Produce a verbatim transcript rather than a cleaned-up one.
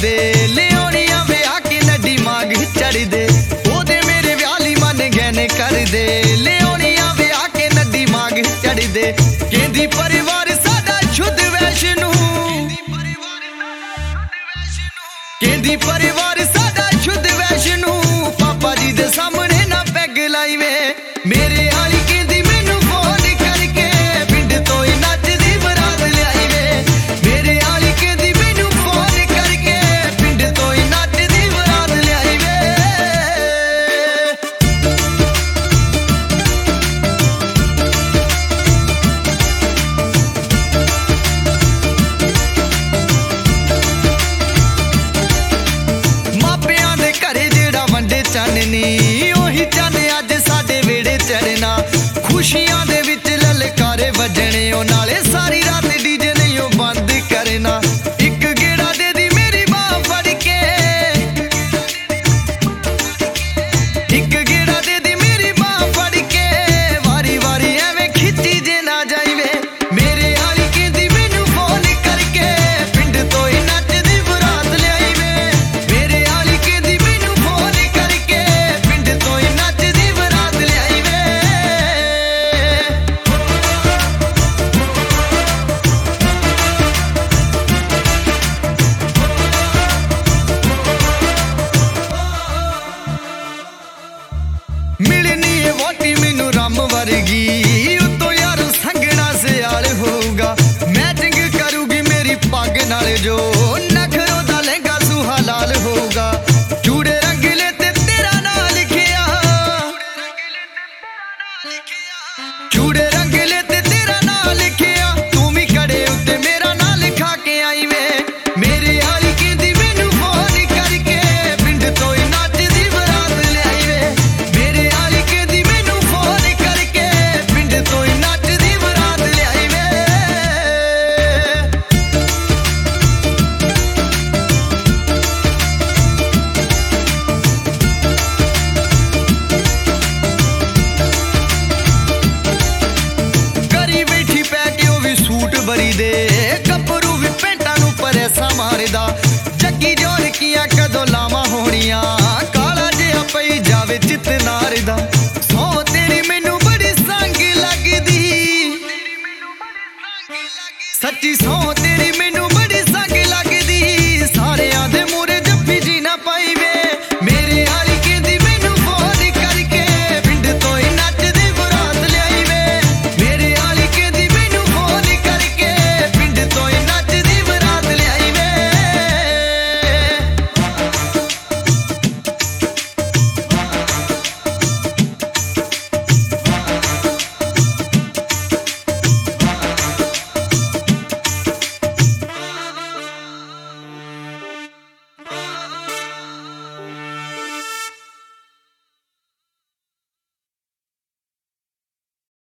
दे लियानिया विआह के नड्डी मांग चढ़ दे ओदे मेरे व्याली मन गहने कर दे लियानिया विआह के नड्डी मांग चढ़ दे कहंदी परिवार साडा शुद्ध वैष्णो कहंदी परिवार साडा शुद्ध वैष्णो पापा जी दे सामने ना पैग लाई वे मेरे आली कहंदी मैनू फोन करके पिंड तो ही नचदी बरात लियाई वे मेरे आली कहंदी मैनू फोन करके पिंड तो ही नचदी बरात लियाई वे मापियां दे घरे जेड़ा वंडे चाननी ओही चन अज साडे वेड़े चढ़ना खुशियां दे विच ललकारे वजने ओ नाले सारी रात डीजे नहीं ओ बंद करना एक गेड़ा दे दी मेरी मां फड़ के एक गेड़ा दे दी मेरी मां फड़ के वारी वारी एवें खिच्ची जे ना जाईवे मेरे आली कहंदी मैनू फोन करके पिंड तो ही नचदी बरात लियाई वे मेरे आली कहंदी मैनू फोन करके पिंड तो ही नचदी बरात लियाई वे मिलनी है वोटी मैनू रम वर्गी उतो यार संगना सियाल होगा मैचिंग करूगी मेरी पग नाल जो नखरों दा लहंगा सुहा लाल होगा चूड़े रंगले ते तेरा नाम लिखिया चूड़े रंगले ते तेरा नाम लिखिया तू भी कड़े उत्ते मेरा नाम लिखा के आई वे मेरे आली कहंदी मैनू फोन करके पिंड तो ही नचदी बरात लियाई वे मेरे आली कहंदी मैनू फोन करके पिंड तो ही नचदी बरात लियाई वे करी बैठी पै के ओ भी सूट बरी दे कपरू भी पेंटां नू परेसा मारदा जग्गी जोरकियां कदों लावां होणियां काला जिहा पई जावे चित नारदा सौ तेरी मैनू बड़ी संग लगदी सच्ची सौ तेरी मैनू